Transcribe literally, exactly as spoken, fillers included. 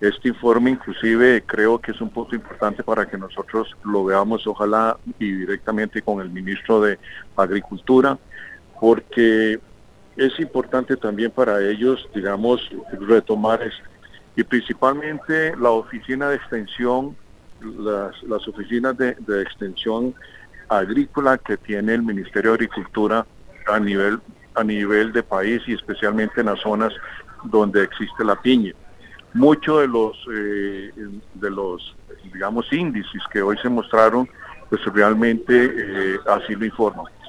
Este informe inclusive creo que es un punto importante para que nosotros lo veamos, ojalá y directamente con el ministro de Agricultura, porque es importante también para ellos, digamos, retomar esto. Y principalmente la oficina de extensión, las, las oficinas de, de extensión agrícola que tiene el Ministerio de Agricultura a nivel, a nivel de país y especialmente en las zonas donde existe la piña. Muchos de los, eh, de los, digamos, índices que hoy se mostraron, pues realmente eh, así lo informan.